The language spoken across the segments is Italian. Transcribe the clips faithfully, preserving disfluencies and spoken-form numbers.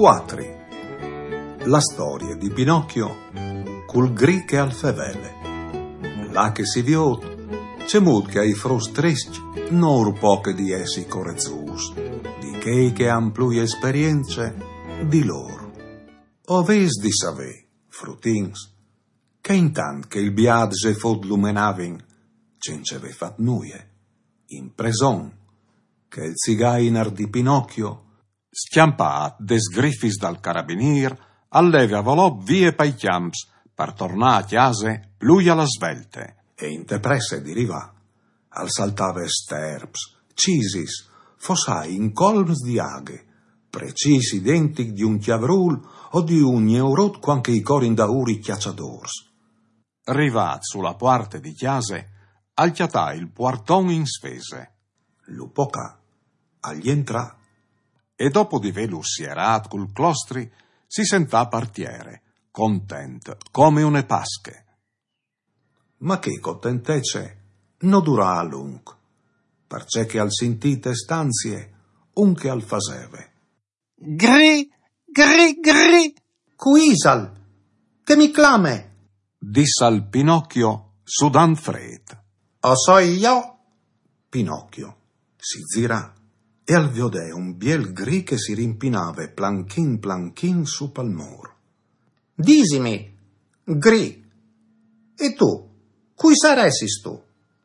quattro. La storia di Pinocchio col gri che al fevele. Là che si viò, c'è molto che ai frustristi non poche di essi corezus, di che che han più esperienze di loro. Oves di savè, frutins, che intant che il biad se fot lumenavin, cenceve fat nuie, in preson, che il zigainar di Pinocchio, schiampat des griffis dal carabinier, alleve volò vie pai chiams, per tornare a chiase pluia la svelte. E in te presse di riva, al saltave sterps, cisis, fossai in colms di aghe, precisi identic di un chiavrul o di un neurot quanche i corin da uri chiacciadors. Rivat sulla parte di chiase, al chiatà il puarton in spese. Lupoca, agli entra. E dopo di velus sierat col clostri, si sentà partiere, content, come une pasche. Ma che contentece non dura a lungo, perché che al sentite stanzie, un che al faseve. Gri, gri, gri, Cuisal, che mi clame? Disse al Pinocchio, sudan fred. O so io? Pinocchio si zirà e al viodè un biel gri che si rimpinave planchin planchin su pal muro. Disimi, gri, e tu, cui saressis tu?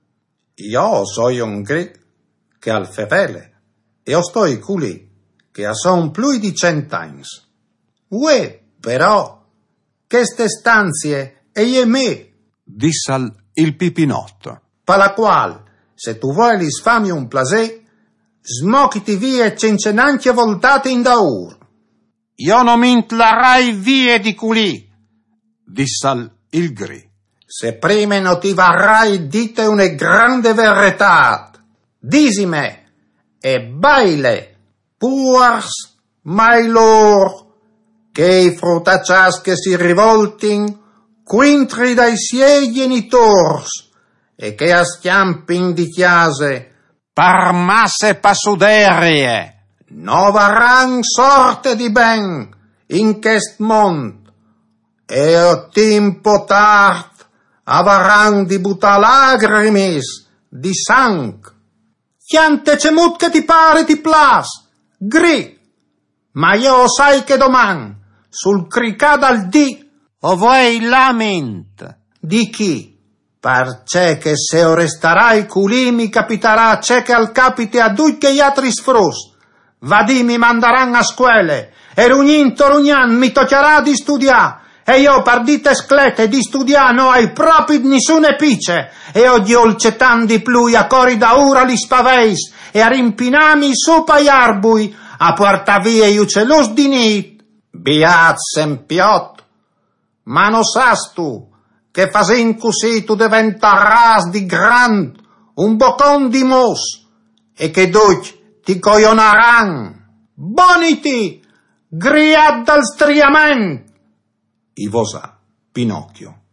Io soy un gri che al fevele, e o stoi culi che a son più di cent'anys. Ue, però, che ste stanzie e ie me, disse al il Pipinotto. pa la qual, se tu volis fami un plasè, smochiti vie cencenanche voltate in daur. io non mi intlarai vie di culì, Disse al il gri. Se prime non ti varrai dite una grande verità, disime, e baile, puars, mai lor, che i frutaccias che si rivoltin, quintri dai siei genitors, e che a schiampin di chiase, parmasse passuderie, no varran sorte di ben in chest mond, e o tempo tard avaran di buta lagrimis di sang. Chiante cemut che ti pare ti plas, gri, ma io sai che doman, sul cricà al di, o vuoi lament, di chi? Perché che se o restarai culì mi capitarà c'è che al capite a dui che gli altri sfrus, vadì mi mandaran a scuole, e rugnin torugnan mi toccherà di studiare, e io per dite sclete di studiare non hai proprio nessune pice, e oggi olcetan di plui a cori da ura li spaveis, e a rimpinami su pai arbui, a porta via i uccelus di nit, biat sempiot, ma no sas tu, che fasin così tu diventarás di grand, un boccon di mos, e che duc ti coionaran. Boniti, griat dal striament. I vosà Pinocchio.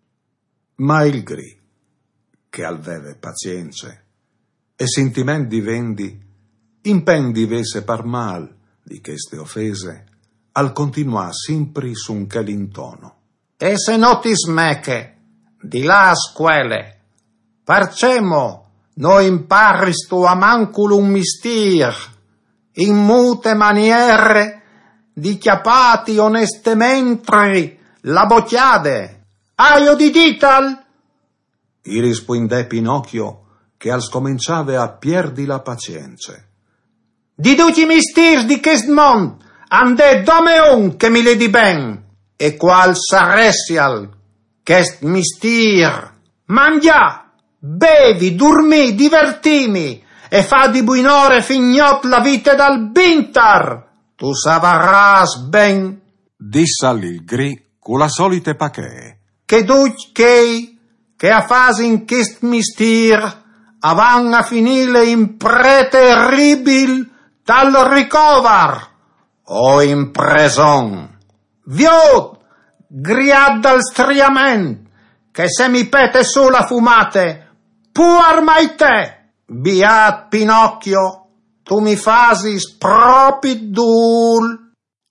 Ma il gri, che alveve pazienze, e sentimenti vendi, impendi vese par mal di queste offese, al continuar sempre sun che l'intono. E se no ti smeche, di là a scuole, parcemo, no imparis tu a mancul un mistir, in mute maniere, di chiapati onestemente la bocchiade. Aio di dital? I rispondè Pinocchio, che al scominciave a pierdi la pazienza. Di tutti i mistir di quest mond, ande dome un che mi le di ben, e qual saressial chest mistir? Mangia, bevi, dormi, divertimi, e fa di buinore fignot la vite dal bintar. Tu savarras ben, disse al il gri con la solite pachee, che duc che, che a fase in chest mistir, avan a finire in pre terribil tal ricovar, o in preson. Viot, griad dal striament, che se mi pete su la fumate, puar mai te, biat Pinocchio, tu mi fasis proprio dul.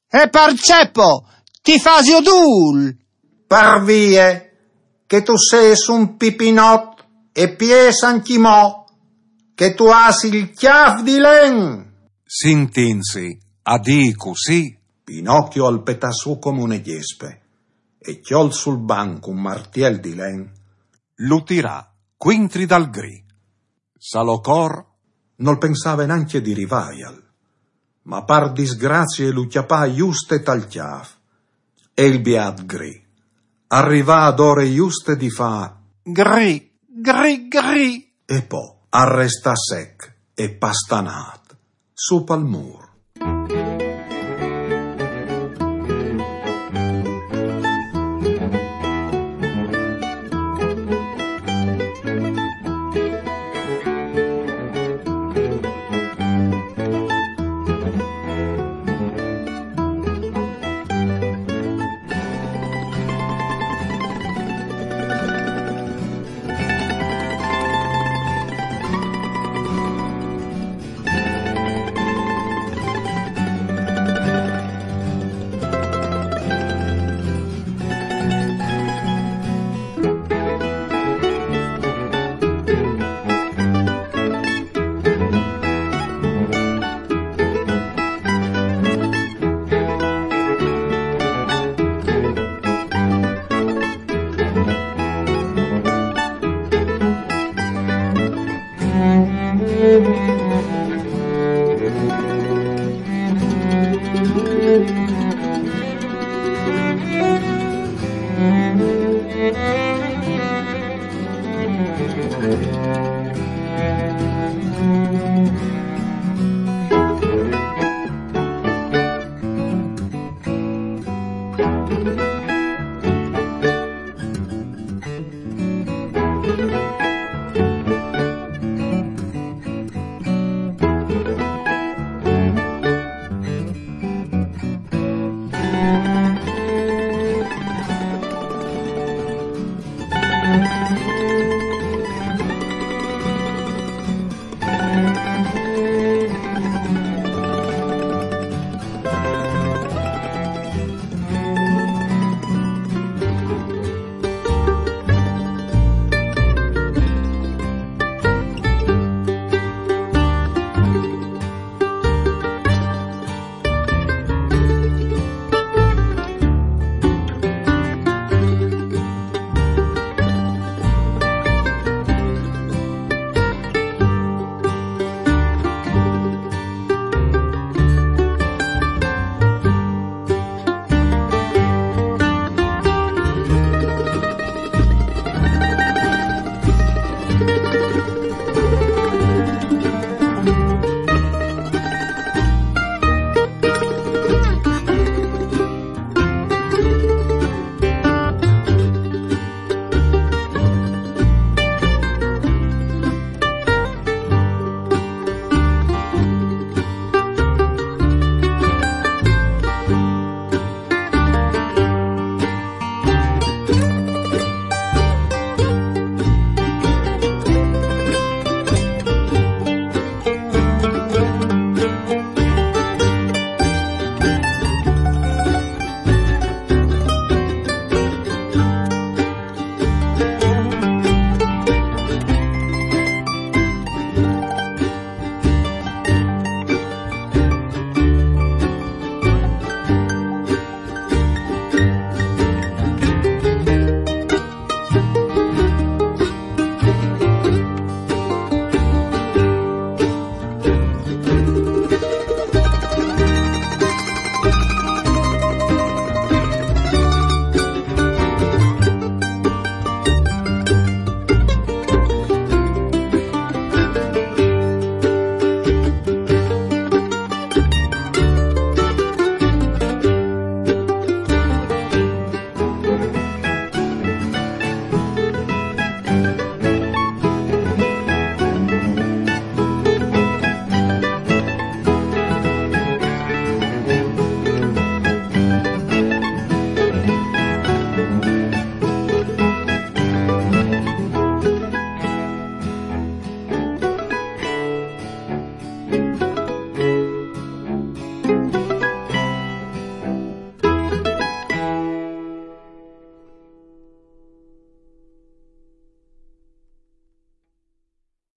E Parceppo, ti fasi odul. Per vie, che tu sei un pipinot e pies anchimò, che tu has il chiaf di len. S'intinsi, a dico sì. Pinocchio al petasso come un egliespe e chiol sul banco un martiel di len. Lo tirà quintri dal gri. Salocor non pensava neanche di rivaial, ma par disgrazie lu chiapà giuste tal chiaf. E il beat gri arriva ad ore giuste di fa Gri, gri, gri. e poi arresta sec e pastanat su pal mur.